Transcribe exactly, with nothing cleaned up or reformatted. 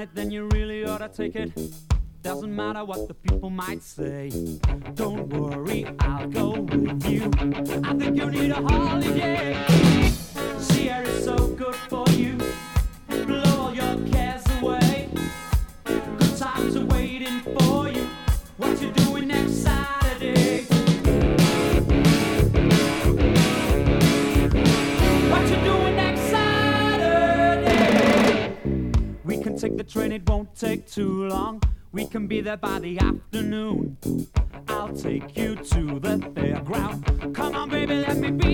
it, then you really ought to take it. Doesn't matter what the people might say. Don't worry, I'll go with you. I think you need a holiday. Sea air is so good for you. Blow all your cares away. Good times are waiting for you. What you doing next Saturday? What you doing next Saturday? We can take the train, it won't take too long. We can be there by the afternoon. I'll take you to the fairground. Come on, baby, let me be